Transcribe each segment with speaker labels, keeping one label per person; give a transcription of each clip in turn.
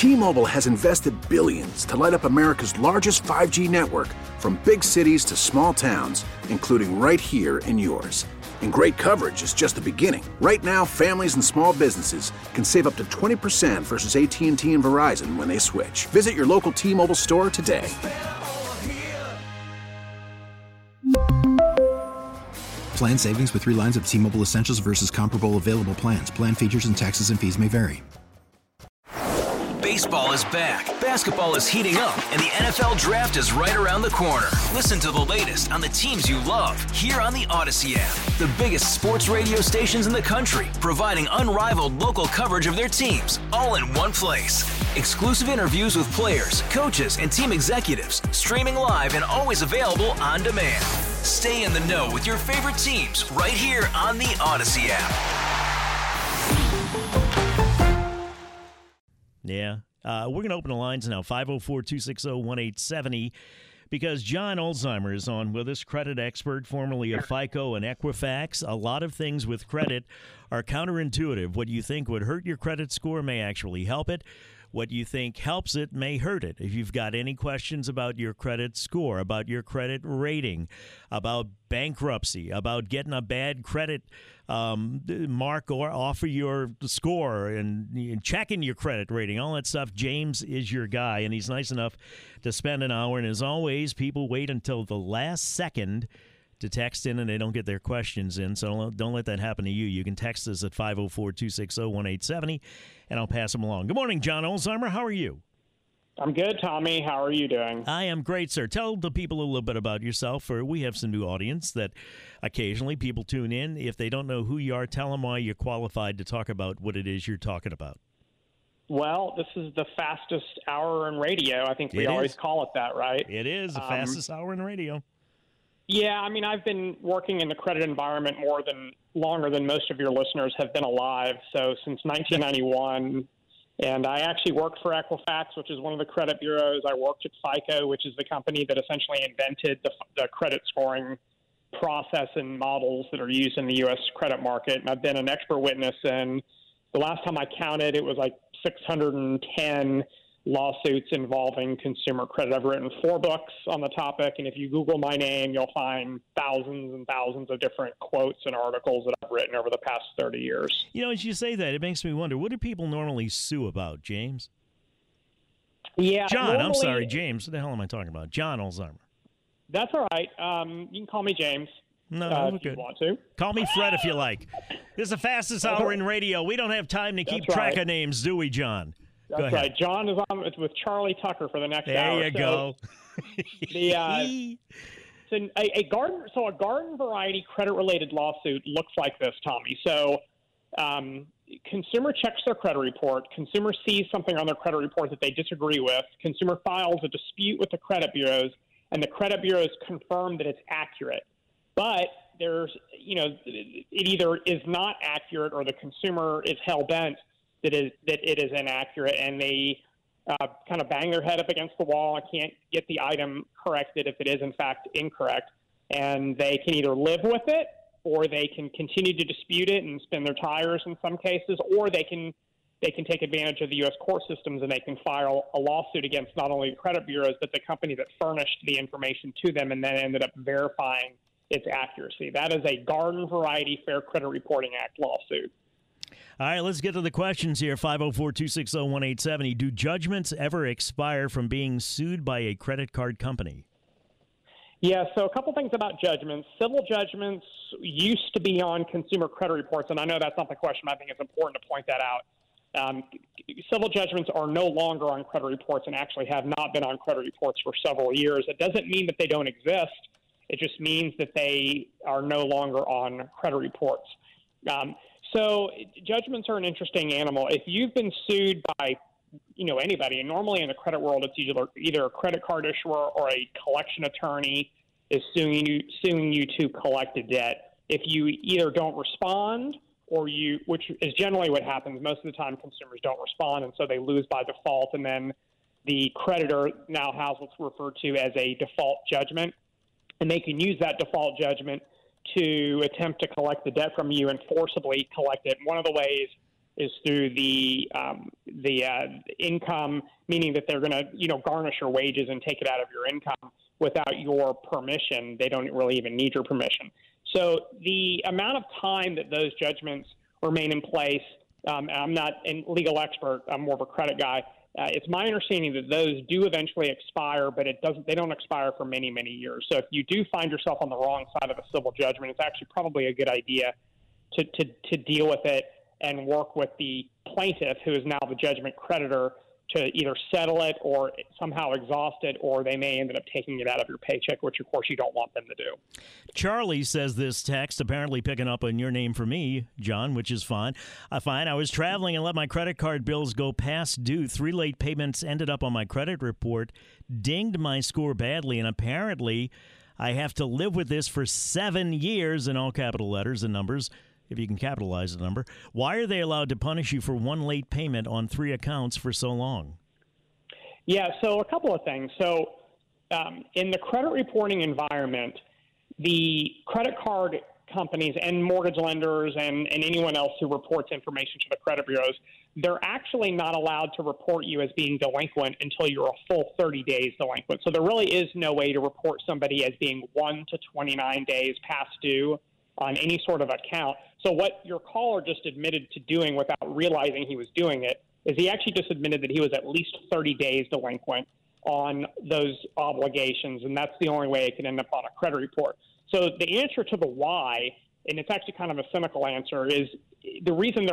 Speaker 1: T-Mobile has invested billions to light up America's largest 5G network, from big cities to small towns, including right here in yours. And great coverage is just the beginning. Right now, families and small businesses can save up to 20% versus AT&T and Verizon when they switch. Visit your local T-Mobile store today.
Speaker 2: Plan savings with 3 lines of T-Mobile Essentials versus comparable available plans. Plan features and taxes and fees may vary.
Speaker 3: Baseball is back, basketball is heating up, and the NFL Draft is right around the corner. Listen to the latest on the teams you love here on the Odyssey app. The biggest sports radio stations in the country, providing unrivaled local coverage of their teams, all in one place. Exclusive interviews with players, coaches, and team executives, streaming live and always available on demand. Stay in the know with your favorite teams right here on the Odyssey app.
Speaker 4: Yeah. We're going to open the lines now, 504-260-1870, because John Olsheimer is on with us, credit expert, formerly of FICO and Equifax. A lot of things with credit are counterintuitive. What you think would hurt your credit score may actually help it. What you think helps it may hurt it. If you've got any questions about your credit score, about your credit rating, about bankruptcy, about getting a bad credit mark or off of your score and checking your credit rating, all that stuff, James is your guy, and he's nice enough to spend an hour. And as always, people wait until the last second to text in, and they don't get their questions in, so don't let that happen to you. You can text us at 504-260-1870, and I'll pass them along. Good morning, John Olsheimer. How are you?
Speaker 5: I'm good, Tommy. How are you doing?
Speaker 4: I am great, sir. Tell the people a little bit about yourself, for we have some new audience that occasionally people tune in. If they don't know who you are, tell them why you're qualified to talk about what it is you're talking about.
Speaker 5: Well, this is the fastest hour in radio. I think we always call it that, right?
Speaker 4: It is the fastest hour in radio.
Speaker 5: Yeah, I mean, I've been working in the credit environment longer than most of your listeners have been alive. So since 1991, and I actually worked for Equifax, which is one of the credit bureaus. I worked at FICO, which is the company that essentially invented the credit scoring process and models that are used in the U.S. credit market. And I've been an expert witness, and the last time I counted, it was like 610 lawsuits involving consumer credit. I've written 4 books on the topic, and if you Google my name, you'll find thousands and thousands of different quotes and articles that I've written over the past 30 years.
Speaker 4: You know, as you say that, it makes me wonder, what do people normally sue about, James?
Speaker 5: Yeah,
Speaker 4: John, I'm sorry, James. What the hell am I talking about? John Olsheimer.
Speaker 5: That's all right. You can call me James.
Speaker 4: No,
Speaker 5: if you want to.
Speaker 4: Call me Fred if you like. This is the fastest hour in radio. We don't have time to keep track of names, do we, John?
Speaker 5: That's right. John is on with Charlie Tucker for the next hour.
Speaker 4: There you go.
Speaker 5: A garden variety credit related lawsuit looks like this, Tommy. So, consumer checks their credit report. Consumer sees something on their credit report that they disagree with. Consumer files a dispute with the credit bureaus, and the credit bureaus confirm that it's accurate. But it either is not accurate, or the consumer is hell bent that it is inaccurate, and they kind of bang their head up against the wall and can't get the item corrected if it is in fact incorrect. And they can either live with it, or they can continue to dispute it and spin their tires in some cases, or they can take advantage of the U.S. court systems, and they can file a lawsuit against not only the credit bureaus but the company that furnished the information to them and then ended up verifying its accuracy. That is a Garden Variety Fair Credit Reporting Act lawsuit.
Speaker 4: All right, let's get to the questions here. 504-260-1870. Do judgments ever expire from being sued by a credit card company?
Speaker 5: Yeah, so a couple things about judgments. Civil judgments used to be on consumer credit reports, and I know that's not the question, but I think it's important to point that out. Civil judgments are no longer on credit reports and actually have not been on credit reports for several years. It doesn't mean that they don't exist. It just means that they are no longer on credit reports. So judgments are an interesting animal. If you've been sued by, anybody, and normally in the credit world, it's either a credit card issuer or a collection attorney is suing you to collect a debt. If you either don't respond which is generally what happens, most of the time consumers don't respond, and so they lose by default, and then the creditor now has what's referred to as a default judgment, and they can use that default judgment to attempt to collect the debt from you and forcibly collect it. One of the ways is through the income, meaning that they're going to, garnish your wages and take it out of your income without your permission. They don't really even need your permission. So the amount of time that those judgments remain in place, I'm not a legal expert, I'm more of a credit guy. It's my understanding that those do eventually expire, but they don't expire for many, many years. So if you do find yourself on the wrong side of a civil judgment, it's actually probably a good idea to deal with it and work with the plaintiff, who is now the judgment creditor, to either settle it or somehow exhaust it, or they may end up taking it out of your paycheck, which, of course, you don't want them to do.
Speaker 4: Charlie says this text, apparently picking up on your name for me, John, which is fine. I was traveling and let my credit card bills go past due. 3 late payments ended up on my credit report, dinged my score badly, and apparently I have to live with this for 7 years, in all capital letters and numbers, if you can capitalize the number. Why are they allowed to punish you for 1 late payment on 3 accounts for so long?
Speaker 5: Yeah, so a couple of things. So in the credit reporting environment, the credit card companies and mortgage lenders and anyone else who reports information to the credit bureaus, they're actually not allowed to report you as being delinquent until you're a full 30 days delinquent. So there really is no way to report somebody as being 1 to 29 days past due on any sort of account. So what your caller just admitted to doing without realizing he was doing it is he actually just admitted that he was at least 30 days delinquent on those obligations, and that's the only way it can end up on a credit report. So the answer to the why, and it's actually kind of a cynical answer, is the reason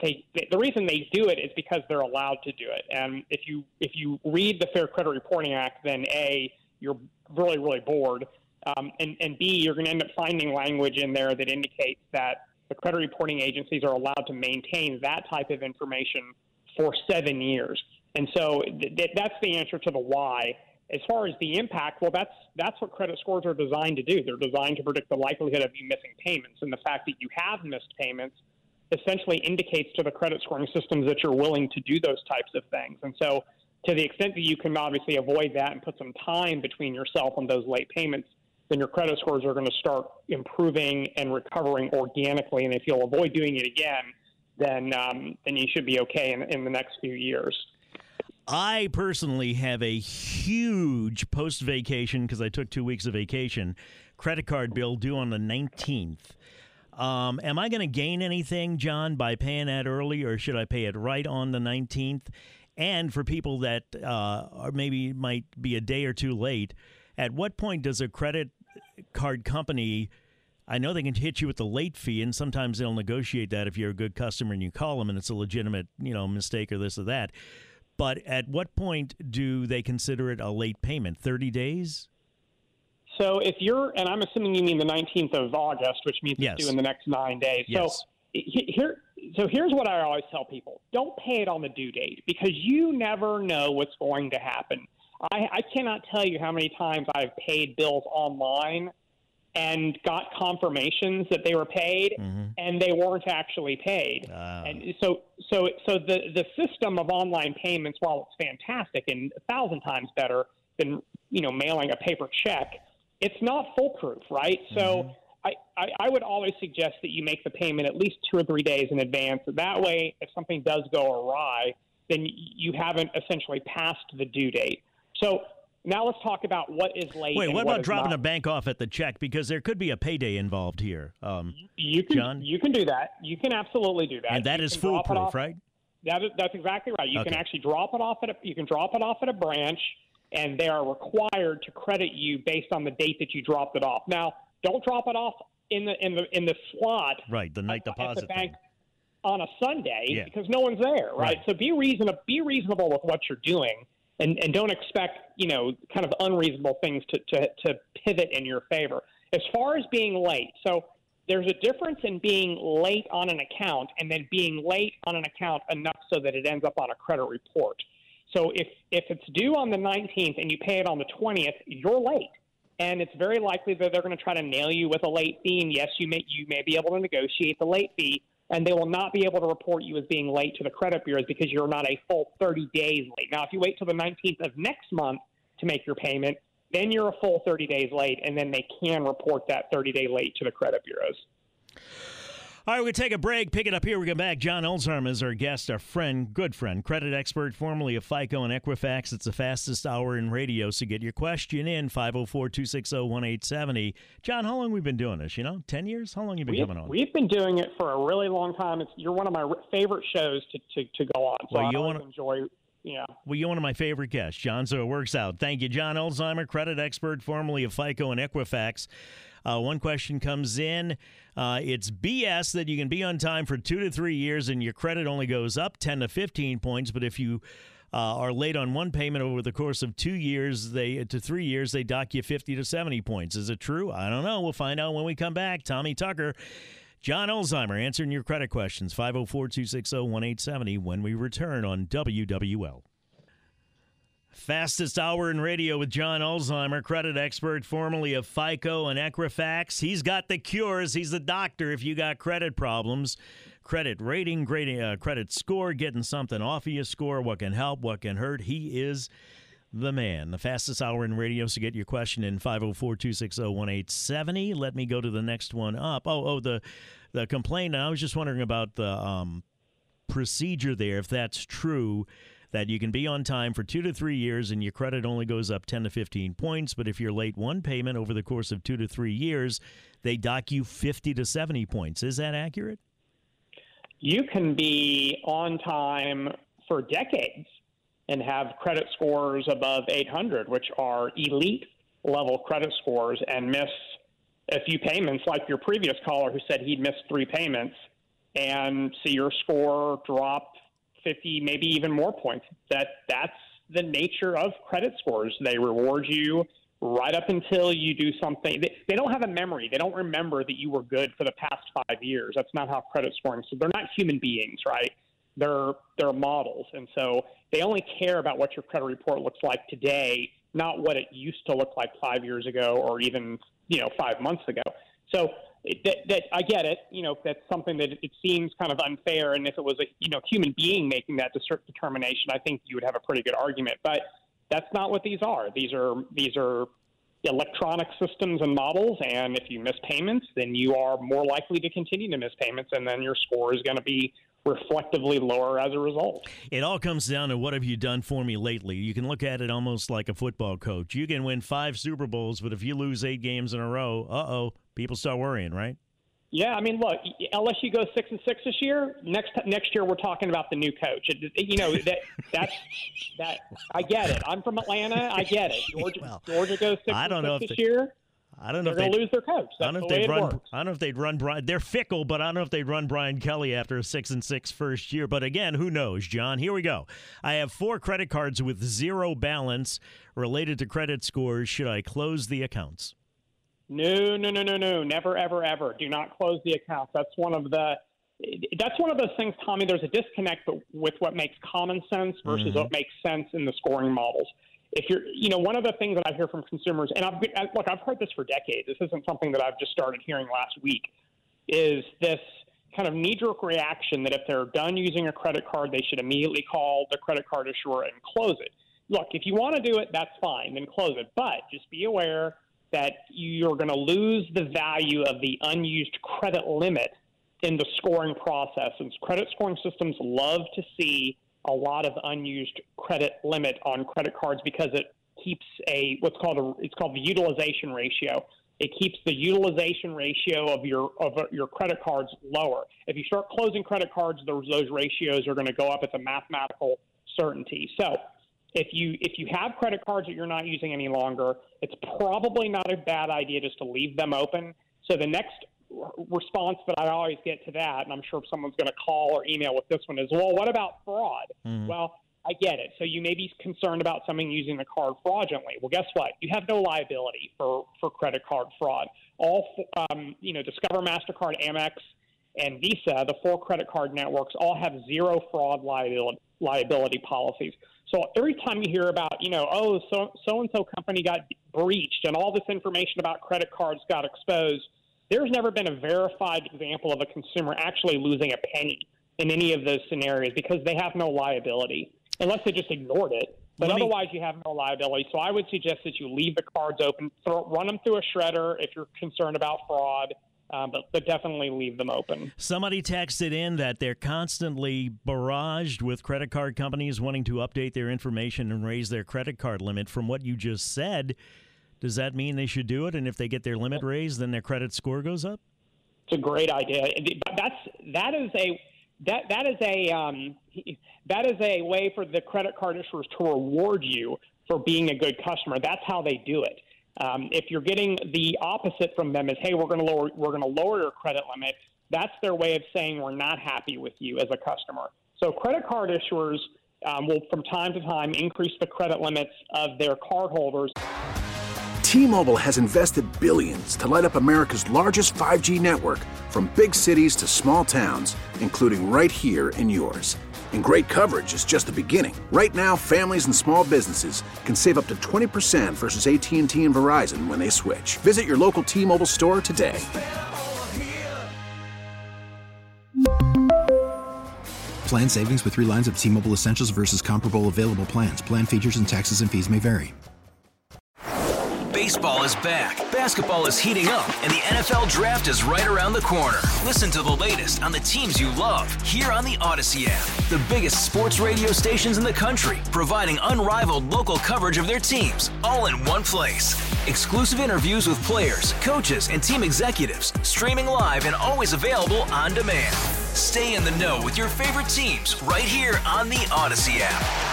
Speaker 5: they do it is because they're allowed to do it. And if you read the Fair Credit Reporting Act, then A, you're really, really bored. And B, you're going to end up finding language in there that indicates that the credit reporting agencies are allowed to maintain that type of information for 7 years. And so that's the answer to the why. As far as the impact, well, that's what credit scores are designed to do. They're designed to predict the likelihood of you missing payments. And the fact that you have missed payments essentially indicates to the credit scoring systems that you're willing to do those types of things. And so to the extent that you can obviously avoid that and put some time between yourself and those late payments, then your credit scores are going to start improving and recovering organically. And if you'll avoid doing it again, then you should be okay in the next few years.
Speaker 4: I personally have a huge post-vacation, because I took 2 weeks of vacation, credit card bill due on the 19th. Am I going to gain anything, John, by paying that early, or should I pay it right on the 19th? And for people that are maybe might be a day or two late, at what point does a credit card company, I know they can hit you with the late fee, and sometimes they'll negotiate that if you're a good customer and you call them and it's a legitimate, mistake or this or that. But at what point do they consider it a late payment? 30 days?
Speaker 5: So if you're, and I'm assuming you mean the 19th of August, which means
Speaker 4: yes.
Speaker 5: It's due in the next 9 days.
Speaker 4: Yes.
Speaker 5: So here's what I always tell people. Don't pay it on the due date, because you never know what's going to happen. I cannot tell you how many times I've paid bills online and got confirmations that they were paid, and they weren't actually paid. And so the system of online payments, while it's fantastic and 1,000 times better than mailing a paper check, it's not foolproof, right? So I would always suggest that you make the payment at least 2 or 3 days in advance. That way, if something does go awry, then you haven't essentially passed the due date. So now let's talk about what is late.
Speaker 4: Wait,
Speaker 5: and
Speaker 4: what about dropping
Speaker 5: not.
Speaker 4: a bank off at the check? Because there could be a payday involved here. John?
Speaker 5: You can do that. You can absolutely do that.
Speaker 4: And that is foolproof, right?
Speaker 5: That's exactly right. You can actually drop it off at a branch, and they are required to credit you based on the date that you dropped it off. Now, don't drop it off in the slot.
Speaker 4: Right, the night deposit
Speaker 5: at the bank
Speaker 4: thing.
Speaker 5: On a Sunday, because no one's there, right? So be reasonable with what you're doing. And don't expect, kind of unreasonable things to pivot in your favor. As far as being late, so there's a difference in being late on an account and then being late on an account enough so that it ends up on a credit report. So if it's due on the 19th and you pay it on the 20th, you're late. And it's very likely that they're going to try to nail you with a late fee. And yes, you may be able to negotiate the late fee, and they will not be able to report you as being late to the credit bureaus because you're not a full 30 days late. Now, if you wait till the 19th of next month to make your payment, then you're a full 30 days late, and then they can report that 30-day late to the credit bureaus.
Speaker 4: All right, we're going to take a break. Pick it up here. We come back. John Olzheim is our guest, our friend, good friend, credit expert, formerly of FICO and Equifax. It's the fastest hour in radio, so get your question in, 504-260-1870. John, how long have we been doing this, 10 years? How long have you been coming on?
Speaker 5: We've been doing it for a really long time. You're one of my favorite shows to go on, so I always enjoy. Yeah. Well,
Speaker 4: you're one of my favorite guests, John, so it works out. Thank you, John Olzheim, credit expert, formerly of FICO and Equifax. One question comes in. It's BS that you can be on time for 2 to 3 years and your credit only goes up 10 to 15 points, but if you are late on one payment over the course of 2 years to 3 years, they dock you 50 to 70 points. Is it true? I don't know. We'll find out when we come back. Tommy Tucker, John Olzheim answering your credit questions, 504-260-1870 when we return on WWL. Fastest hour in radio with John Olzheim, credit expert, formerly of FICO and Equifax. He's got the cures. He's the doctor if you got credit problems. Credit rating, credit score, getting something off of your score, what can help, what can hurt. He is the man. The fastest hour in radio, so get your question in 504-260-1870. Let me go to the next one up. The complaint, and I was just wondering about the procedure there, if that's true, that you can be on time for 2 to 3 years and your credit only goes up 10 to 15 points, but if you're late one payment over the course of 2 to 3 years, they dock you 50 to 70 points. Is that accurate?
Speaker 5: You can be on time for decades and have credit scores above 800, which are elite-level credit scores, and miss a few payments, like your previous caller who said he'd missed 3 payments, and see your score drop 50, maybe even more points. That's the nature of credit scores. They reward you right up until you do something. They don't have a memory. They don't remember that you were good for the past 5 years. That's not how credit scoring. So they're not human beings, right? They're models. And so they only care about what your credit report looks like today, not what it used to look like 5 years ago or even, 5 months ago. So that I get it. That's something that it seems kind of unfair. And if it was a human being making that determination, I think you would have a pretty good argument. But that's not what these are. These are electronic systems and models. And if you miss payments, then you are more likely to continue to miss payments, and then your score is going to be reflectively lower as a result.
Speaker 4: It all comes down to what have you done for me lately. You can look at it almost like a football coach. You can win 5 Super Bowls, but if you lose 8 games in a row, people start worrying, right?
Speaker 5: Yeah, I mean, look, LSU goes 6-6 this year. Next year, we're talking about the new coach. That's I get it. I'm from Atlanta. I get it. Georgia goes 6-6 this year.
Speaker 4: I don't know
Speaker 5: they're going to lose their coach. That's the way it works.
Speaker 4: I don't know if they'd run Brian. They're fickle, but I don't know if they'd run Brian Kelly after a 6-6 first year. But again, who knows, John? Here we go. I have 4 credit cards with 0 balance related to credit scores. Should I close the accounts?
Speaker 5: No. Never, ever, ever. Do not close the accounts. That's one of those things, Tommy. There's a disconnect with what makes common sense versus what makes sense in the scoring models. If you're, one of the things that I hear from consumers, and I've heard this for decades. This isn't something that I've just started hearing last week. Is this kind of knee-jerk reaction that if they're done using a credit card, they should immediately call the credit card issuer and close it. Look, if you want to do it, that's fine, then close it. But just be aware that you're going to lose the value of the unused credit limit in the scoring process. And credit scoring systems love to see a lot of unused credit limit on credit cards because it keeps it's called the utilization ratio. It keeps the utilization ratio of your credit cards lower. If you start closing credit cards, those ratios are going to go up. It's a mathematical certainty. So if you have credit cards that you're not using any longer, it's probably not a bad idea just to leave them open. So the next response that I always get to that, and I'm sure someone's going to call or email with this one, is, well, what about fraud? Well, I get it. So you may be concerned about someone using the card fraudulently. Well, guess what? You have no liability for credit card fraud. All, Discover, MasterCard, Amex, and Visa, the 4 credit card networks, all have 0 fraud liability policies. So every time you hear about, so-and-so company got breached and all this information about credit cards got exposed, there's never been a verified example of a consumer actually losing a penny in any of those scenarios because they have no liability, unless they just ignored it. But otherwise, you have no liability. So I would suggest that you leave the cards open, run them through a shredder if you're concerned about fraud, but definitely leave them open.
Speaker 4: Somebody texted in that they're constantly barraged with credit card companies wanting to update their information and raise their credit card limit. From what you just said, does that mean they should do it? And if they get their limit raised, then their credit score goes up?
Speaker 5: It's a great idea. That is a way for the credit card issuers to reward you for being a good customer. That's how they do it. If you're getting the opposite from them is, hey, we're going to lower your credit limit, that's their way of saying we're not happy with you as a customer. So credit card issuers will from time to time increase the credit limits of their cardholders.
Speaker 1: T-Mobile has invested billions to light up America's largest 5G network, from big cities to small towns, including right here in yours. And great coverage is just the beginning. Right now, families and small businesses can save up to 20% versus AT&T and Verizon when they switch. Visit your local T-Mobile store today.
Speaker 2: Plan savings with 3 lines of T-Mobile Essentials versus comparable available plans. Plan features and taxes and fees may vary.
Speaker 3: Baseball is back, basketball is heating up, and the NFL Draft is right around the corner. Listen to the latest on the teams you love here on the Odyssey app. The biggest sports radio stations in the country, providing unrivaled local coverage of their teams, all in one place. Exclusive interviews with players, coaches, and team executives, streaming live and always available on demand. Stay in the know with your favorite teams right here on the Odyssey app.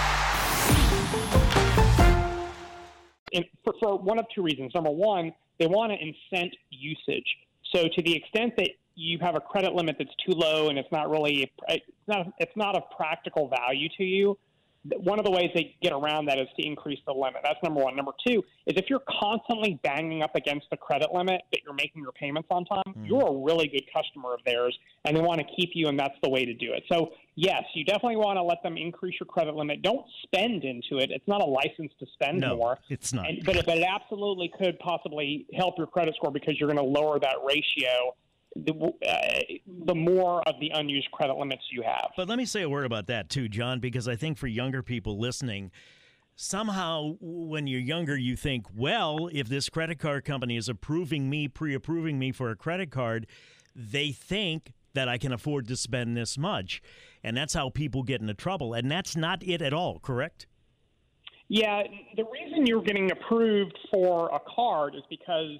Speaker 5: For one of two reasons. Number one, they want to incent usage. So to the extent that you have a credit limit that's too low and it's not of practical value to you, one of the ways they get around that is to increase the limit. That's number one. Number two is if you're constantly banging up against the credit limit but you're making your payments on time, you're a really good customer of theirs, and they want to keep you, and that's the way to do it. So, yes, you definitely want to let them increase your credit limit. Don't spend into it. It's not a license to spend more.
Speaker 4: It's not.
Speaker 5: But it absolutely could possibly help your credit score because you're going to lower that ratio the more of the unused credit limits you have.
Speaker 4: But let me say a word about that too, John, because I think for younger people listening, somehow when you're younger, you think, well, if this credit card company is pre-approving me for a credit card, they think that I can afford to spend this much. And that's how people get into trouble. And that's not it at all, correct?
Speaker 5: Yeah, the reason you're getting approved for a card is because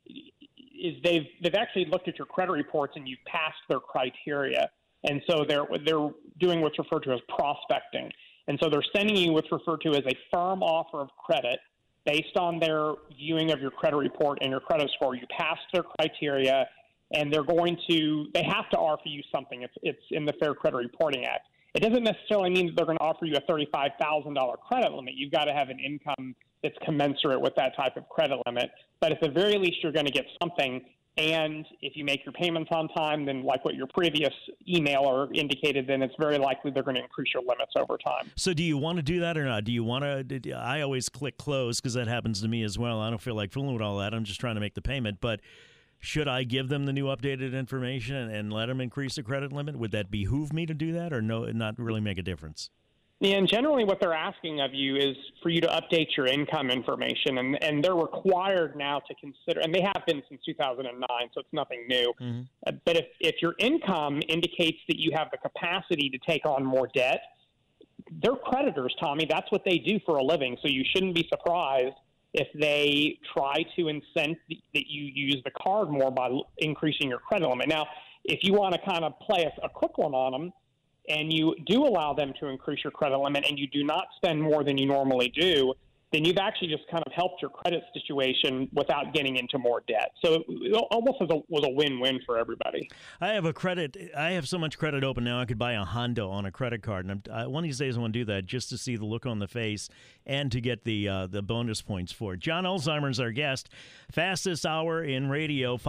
Speaker 5: they've actually looked at your credit reports and you've passed their criteria. And so they're doing what's referred to as prospecting. And so they're sending you what's referred to as a firm offer of credit based on their viewing of your credit report and your credit score. You passed their criteria, and they have to offer you something. It's in the Fair Credit Reporting Act. It doesn't necessarily mean that they're going to offer you a $35,000 credit limit. You've got to have an income that's commensurate with that type of credit limit. But at the very least, you're going to get something. And if you make your payments on time, then like what your previous emailer indicated, then it's very likely they're going to increase your limits over time.
Speaker 4: So do you want to do that or not? Do you want to? I always click close because that happens to me as well. I don't feel like fooling with all that. I'm just trying to make the payment. But should I give them the new updated information and let them increase the credit limit? Would that behoove me to do that or no, not really make a difference?
Speaker 5: Yeah, and generally what they're asking of you is for you to update your income information, and they're required now to consider, and they have been since 2009, so it's nothing new. Mm-hmm. But if your income indicates that you have the capacity to take on more debt, they're creditors, Tommy. That's what they do for a living, so you shouldn't be surprised if they try to incent that you use the card more by increasing your credit limit. Now, if you want to kind of play a quick one on them, and you do allow them to increase your credit limit and you do not spend more than you normally do, then you've actually just kind of helped your credit situation without getting into more debt. So it almost was a win-win for everybody.
Speaker 4: I have so much credit open now I could buy a Honda on a credit card. And one of these days I want to do that just to see the look on the face and to get the bonus points for it. John Alzheimer's our guest. Fastest hour in radio,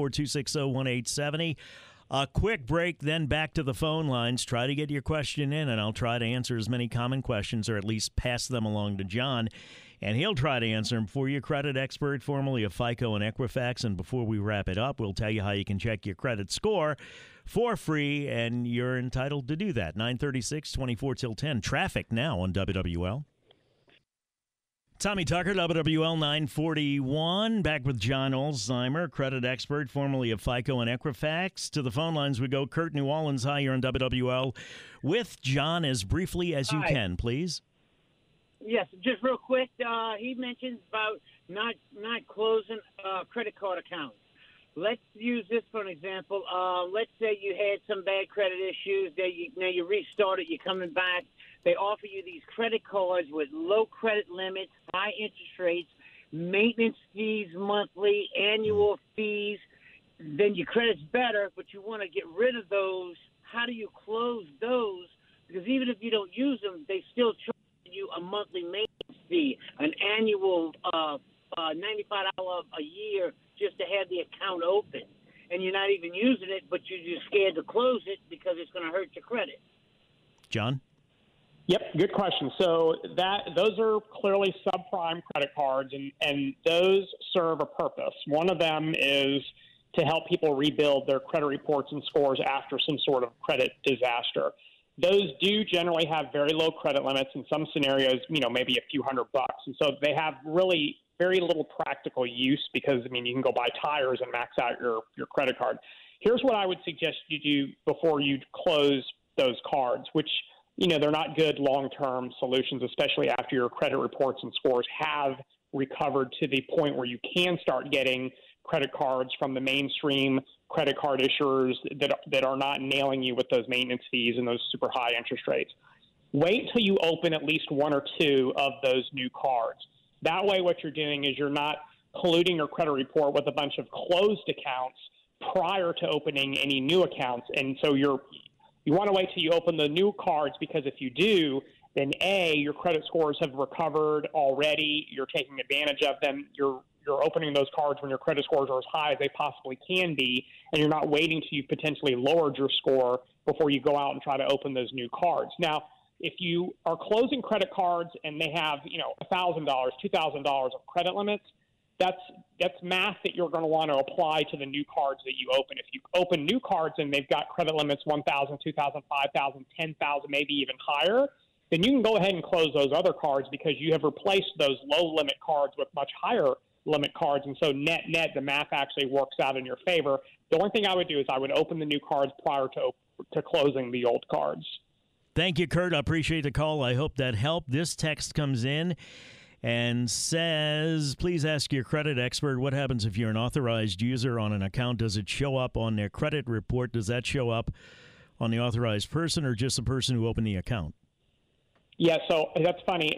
Speaker 4: 504-260-1870. A quick break, then back to the phone lines. Try to get your question in, and I'll try to answer as many common questions, or at least pass them along to John, and he'll try to answer them for you. Credit expert, formerly of FICO and Equifax. And before we wrap it up, we'll tell you how you can check your credit score for free, and you're entitled to do that. 9:36, 24 till 10. Traffic now on WWL. Tommy Tucker, WWL 941, back with John Olsheimer, credit expert, formerly of FICO and Equifax. To the phone lines we go. Kurt New Orleans, hi, you're on WWL with John as briefly as you can, please.
Speaker 6: Yes, just real quick. He mentions about not closing credit card accounts. Let's use this for an example. Let's say you had some bad credit issues. Now you restarted. You're coming back. They offer you these credit cards with low credit limits, high interest rates, maintenance fees monthly, annual fees. Then your credit's better, but you want to get rid of those. How do you close those? Because even if you don't use them, they still charge you a monthly maintenance fee, an annual $95 a year just to have the account open. And you're not even using it, but you're just scared to close it because it's going to hurt your credit.
Speaker 4: John?
Speaker 5: Yep, good question. So those are clearly subprime credit cards, and those serve a purpose. One of them is to help people rebuild their credit reports and scores after some sort of credit disaster. Those do generally have very low credit limits. In some scenarios, maybe a few $100. And so they have really very little practical use because, you can go buy tires and max out your credit card. Here's what I would suggest you do before you close those cards, which they're not good long-term solutions, especially after your credit reports and scores have recovered to the point where you can start getting credit cards from the mainstream credit card issuers that are not nailing you with those maintenance fees and those super high interest rates. Wait till you open at least one or two of those new cards. That way what you're doing is you're not polluting your credit report with a bunch of closed accounts prior to opening any new accounts. And so you want to wait till you open the new cards, because if you do, then A, your credit scores have recovered already. You're taking advantage of them. You're opening those cards when your credit scores are as high as they possibly can be, and you're not waiting till you potentially lowered your score before you go out and try to open those new cards. Now, if you are closing credit cards and they have, $1,000, $2,000 of credit limits, that's math that you're going to want to apply to the new cards that you open. If you open new cards and they've got credit limits 1,000, 2,000, 5,000, 10,000, maybe even higher, then you can go ahead and close those other cards because you have replaced those low limit cards with much higher limit cards. And so net, the math actually works out in your favor. The only thing I would do is I would open the new cards prior to closing the old cards.
Speaker 4: Thank you, Kurt. I appreciate the call. I hope that helped. This text comes in and says, please ask your credit expert, what happens if you're an authorized user on an account? Does it show up on their credit report? Does that show up on the authorized person or just the person who opened the account?
Speaker 5: Yeah, so that's funny.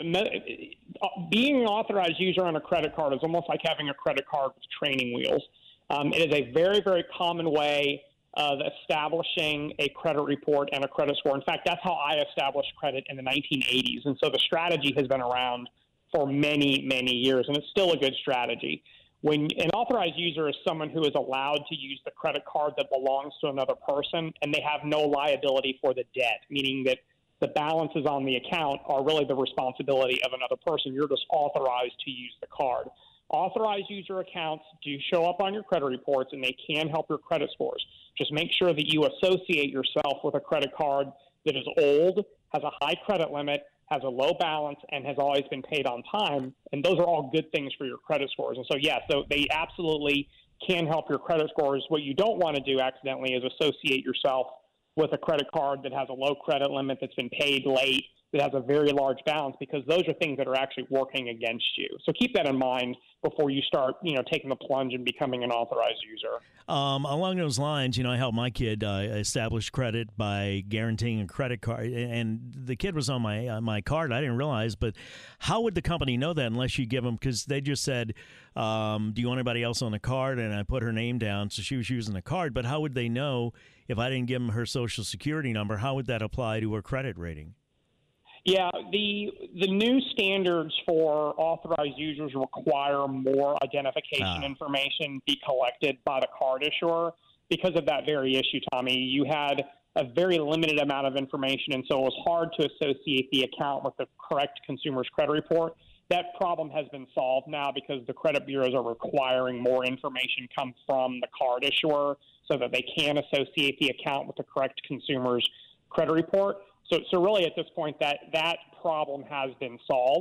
Speaker 5: Being an authorized user on a credit card is almost like having a credit card with training wheels. It is a very, very common way of establishing a credit report and a credit score. In fact, that's how I established credit in the 1980s. And so the strategy has been around for many, many years, and it's still a good strategy. When an authorized user is someone who is allowed to use the credit card that belongs to another person, and they have no liability for the debt, meaning that the balances on the account are really the responsibility of another person. You're just authorized to use the card. Authorized user accounts do show up on your credit reports, and they can help your credit scores. Just make sure that you associate yourself with a credit card that is old, has a high credit limit, has a low balance, and has always been paid on time. And those are all good things for your credit scores. And so, so they absolutely can help your credit scores. What you don't want to do accidentally is associate yourself with a credit card that has a low credit limit, that's been paid late, that has a very large balance, because those are things that are actually working against you. So keep that in mind before you start, taking the plunge and becoming an authorized user.
Speaker 4: Along those lines, I helped my kid establish credit by guaranteeing a credit card, and the kid was on my card. I didn't realize, but how would the company know that unless you give them? Because they just said, "Do you want anybody else on the card?" And I put her name down, so she was using the card. But how would they know if I didn't give them her social security number? How would that apply to her credit rating?
Speaker 5: Yeah, the new standards for authorized users require more identification information be collected by the card issuer because of that very issue, Tommy. You had a very limited amount of information, and so it was hard to associate the account with the correct consumer's credit report. That problem has been solved now because the credit bureaus are requiring more information come from the card issuer so that they can associate the account with the correct consumer's credit report. So really at this point that problem has been solved.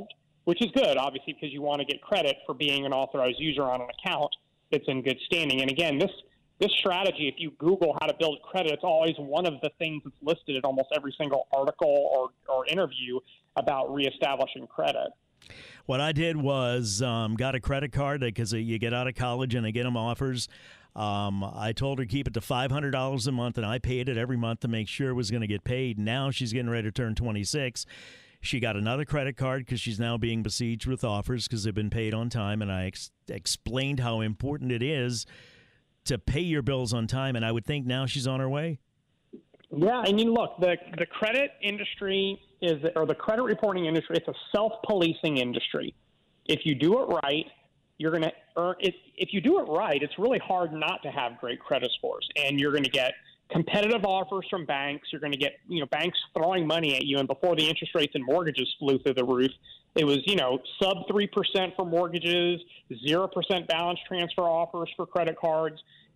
Speaker 5: which is good, obviously, because you want to get credit for being an authorized user on an account that's in good standing. And again, this strategy, if you Google how to build credit, it's always one of the things that's listed in almost every single article or interview about reestablishing credit.
Speaker 4: What I did was got a credit card because you get out of college and they get them offers. I told her keep it to $500 a month, and I paid it every month to make sure it was going to get paid. Now she's getting ready to turn 26. She got another credit card because she's now being besieged with offers because they've been paid on time, and I explained how important it is to pay your bills on time, and I would think now she's on her way.
Speaker 5: Yeah, I mean, look, the credit industry or the credit reporting industry, it's a self-policing industry. If you do it right, you're going to earn it. If you do it right, it's really hard not to have great credit scores, and you're going to get competitive offers from banks. You're going to get, banks throwing money at you. And before the interest rates and mortgages flew through the roof, it was, sub 3% for mortgages, 0% balance transfer offers for credit cards,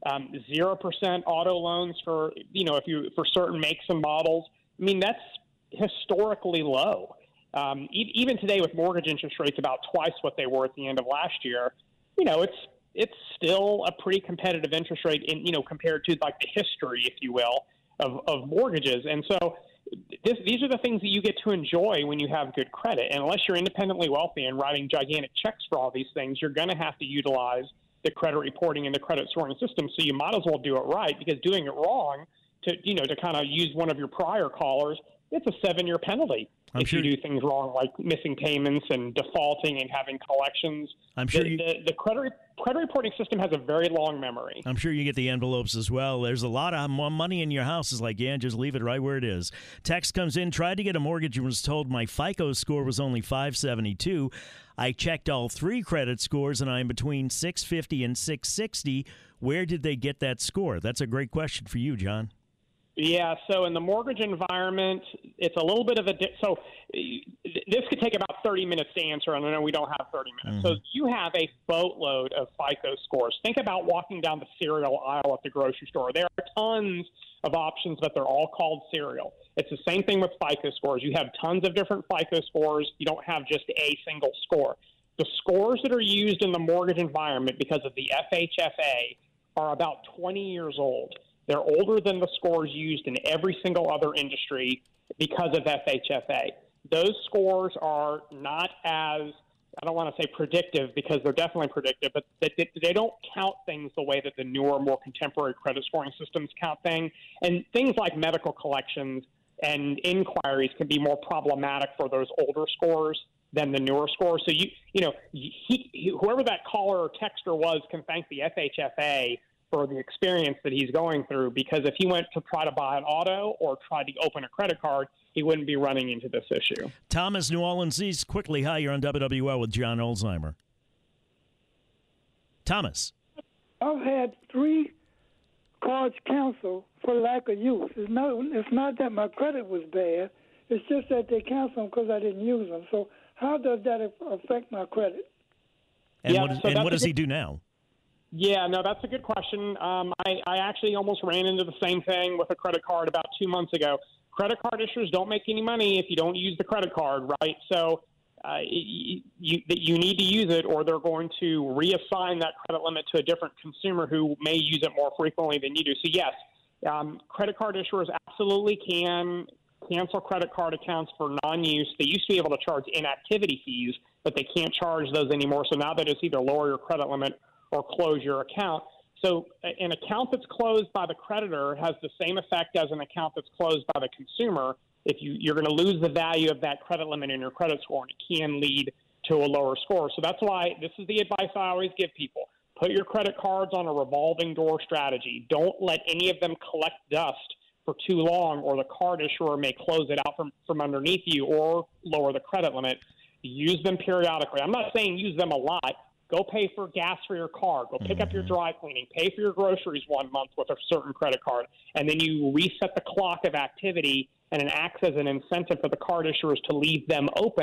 Speaker 5: 0% auto loans for, for certain makes and models. I mean, that's historically low. Even today with mortgage interest rates about twice what they were at the end of last year, it's still a pretty competitive interest rate in, compared to like the history, if you will, of mortgages. And so these are the things that you get to enjoy when you have good credit. And unless you're independently wealthy and writing gigantic checks for all these things, you're going to have to utilize the credit reporting and the credit scoring system. So you might as well do it right, because doing it wrong, to kind of use one of your prior callers, it's a 7-year penalty. If you do things wrong, like missing payments and defaulting and having collections.
Speaker 4: I'm sure
Speaker 5: the credit reporting system has a very long memory.
Speaker 4: I'm sure you get the envelopes as well. There's a lot of money in your house. It's like, yeah, just leave it right where it is. Text comes in, tried to get a mortgage and was told my FICO score was only 572. I checked all 3 credit scores, and I'm between 650 and 660. Where did they get that score? That's a great question for you, John.
Speaker 5: Yeah, so in the mortgage environment, it's a little bit of so this could take about 30 minutes to answer, and I know we don't have 30 minutes. Mm-hmm. So you have a boatload of FICO scores. Think about walking down the cereal aisle at the grocery store. There are tons of options, but they're all called cereal. It's the same thing with FICO scores. You have tons of different FICO scores. You don't have just a single score. The scores that are used in the mortgage environment because of the FHFA are about 20 years old. They're older than the scores used in every single other industry because of FHFA. Those scores are not as, I don't want to say predictive, because they're definitely predictive, but they don't count things the way that the newer, more contemporary credit scoring systems count things. And things like medical collections and inquiries can be more problematic for those older scores than the newer scores. So, whoever that caller or texter was can thank the FHFA for the experience that he's going through, because if he went to try to buy an auto or try to open a credit card, he wouldn't be running into this issue.
Speaker 4: Thomas, New Orleans East, quickly. Hi, you're on WWL with John Olsheimer. Thomas.
Speaker 7: I've had 3 cards canceled for lack of use. It's not that my credit was bad. It's just that they canceled them because I didn't use them. So how does that affect my credit?
Speaker 4: And what does he do now?
Speaker 5: Yeah, no, that's a good question. I actually almost ran into the same thing with a credit card about 2 months ago. Credit card issuers don't make any money if you don't use the credit card, right? So you need to use it, or they're going to reassign that credit limit to a different consumer who may use it more frequently than you do. So, yes, credit card issuers absolutely can cancel credit card accounts for non-use. They used to be able to charge inactivity fees, but they can't charge those anymore. So now they just either lower your credit limit or close your account. So an account that's closed by the creditor has the same effect as an account that's closed by the consumer. If you're going to lose the value of that credit limit in your credit score, and it can lead to a lower score. So that's why this is the advice I always give people. Put your credit cards on a revolving door strategy. Don't let any of them collect dust for too long, or the card issuer may close it out from underneath you or lower the credit limit. Use them periodically. I'm not saying use them a lot. Go pay for gas for your car. Go pick up your dry cleaning. Pay for your groceries 1 month with a certain credit card. And then you reset the clock of activity, and it acts as an incentive for the card issuers to leave them open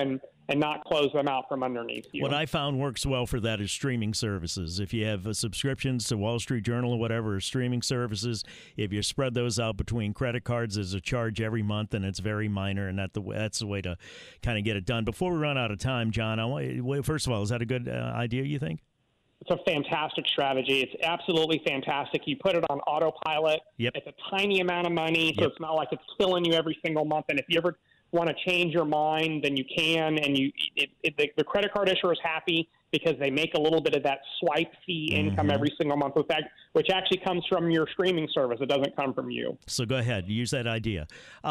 Speaker 5: and not close them out from underneath you.
Speaker 4: What I found works well for that is streaming services. If you have subscriptions to Wall Street Journal or whatever, streaming services, if you spread those out between credit cards, there's a charge every month, and it's very minor, and that's the way to kind of get it done. Before we run out of time, John, first of all, is that a good idea, you think?
Speaker 5: It's a fantastic strategy. It's absolutely fantastic. You put it on autopilot.
Speaker 4: Yep.
Speaker 5: It's a tiny amount of money, so
Speaker 4: Yep.
Speaker 5: it's not like it's killing you every single month. And if you ever want to change your mind, then you can. And the credit card issuer is happy because they make a little bit of that swipe fee income every single month, which actually comes from your streaming service. It doesn't come from you.
Speaker 4: So go ahead. Use that idea.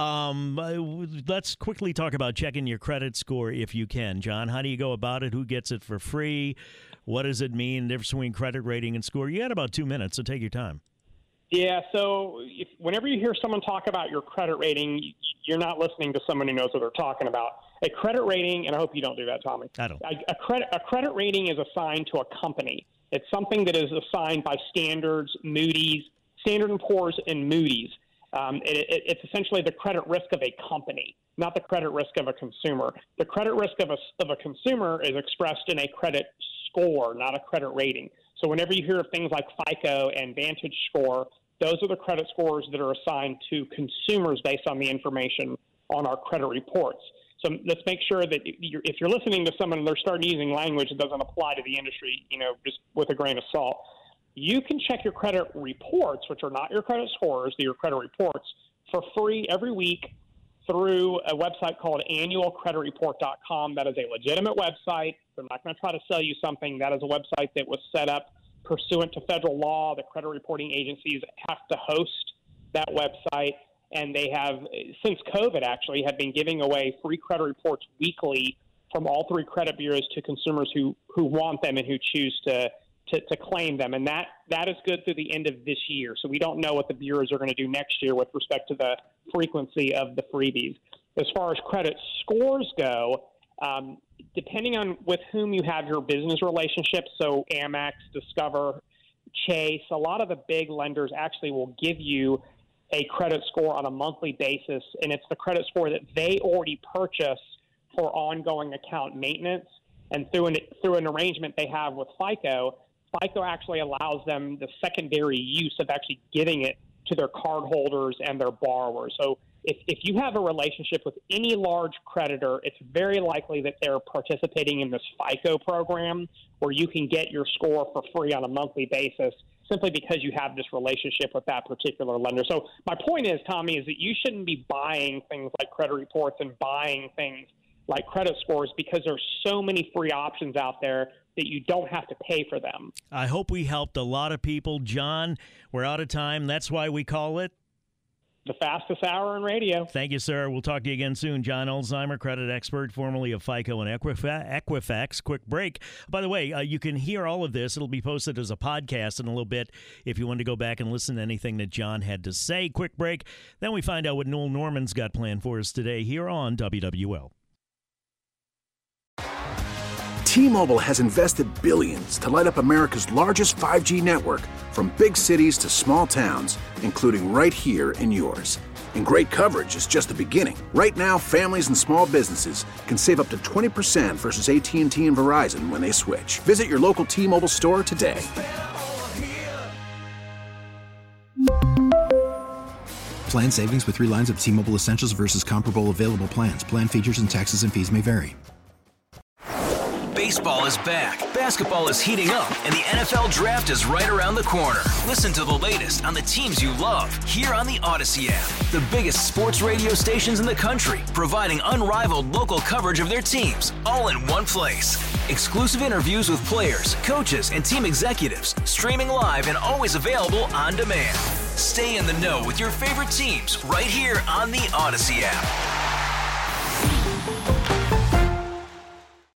Speaker 4: Let's quickly talk about checking your credit score if you can. John, how do you go about it? Who gets it for free? What does it mean, the difference between credit rating and score? You got about 2 minutes, so take your time.
Speaker 5: Yeah, so whenever you hear someone talk about your credit rating, you're not listening to someone who knows what they're talking about. A credit rating, and I hope you don't do that, Tommy.
Speaker 4: I don't.
Speaker 5: A credit rating is assigned to a company. It's something that is assigned by Standard & Poor's, and Moody's. It's essentially the credit risk of a company, not the credit risk of a consumer. The credit risk of a consumer is expressed in a credit score, not a credit rating. So whenever you hear of things like FICO and Vantage Score, those are the credit scores that are assigned to consumers based on the information on our credit reports. So let's make sure that if you're listening to someone and they're starting using language that doesn't apply to the industry, just with a grain of salt. You can check your credit reports, which are not your credit scores, they're your credit reports, for free every week through a website called annualcreditreport.com. That is a legitimate website. They're not going to try to sell you something. That is a website that was set up pursuant to federal law. The credit reporting agencies have to host that website, and they have, since COVID actually, have been giving away free credit reports weekly from all three credit bureaus to consumers who want them and who choose to claim them. And that is good through the end of this year. So we don't know what the bureaus are going to do next year with respect to the frequency of the freebies. As far as credit scores go, depending on with whom you have your business relationships, so Amex, Discover, Chase, a lot of the big lenders actually will give you a credit score on a monthly basis, and it's the credit score that they already purchase for ongoing account maintenance. And through an arrangement they have with FICO actually allows them the secondary use of actually giving it to their cardholders and their borrowers. So if you have a relationship with any large creditor, it's very likely that they're participating in this FICO program where you can get your score for free on a monthly basis simply because you have this relationship with that particular lender. So my point is, Tommy, is that you shouldn't be buying things like credit reports and buying things like credit scores because there's so many free options out there that you don't have to pay for them.
Speaker 4: I hope we helped a lot of people. John, we're out of time. That's why we call it
Speaker 5: the fastest hour in radio.
Speaker 4: Thank you, sir. We'll talk to you again soon. John Olzheimer, credit expert, formerly of FICO and Equifax. Quick break. By the way, you can hear all of this. It'll be posted as a podcast in a little bit if you want to go back and listen to anything that John had to say. Quick break. Then we find out what Noel Norman's got planned for us today here on WWL.
Speaker 1: T-Mobile has invested billions to light up America's largest 5G network, from big cities to small towns, including right here in yours. And great coverage is just the beginning. Right now, families and small businesses can save up to 20% versus AT&T and Verizon when they switch. Visit your local T-Mobile store today.
Speaker 2: Plan savings with 3 lines of T-Mobile Essentials versus comparable available plans. Plan features and taxes and fees may vary.
Speaker 3: Baseball is back, basketball is heating up, and the NFL Draft is right around the corner. Listen to the latest on the teams you love here on the Odyssey app. The biggest sports radio stations in the country, providing unrivaled local coverage of their teams, all in one place. Exclusive interviews with players, coaches, and team executives, streaming live and always available on demand. Stay in the know with your favorite teams right here on the Odyssey app.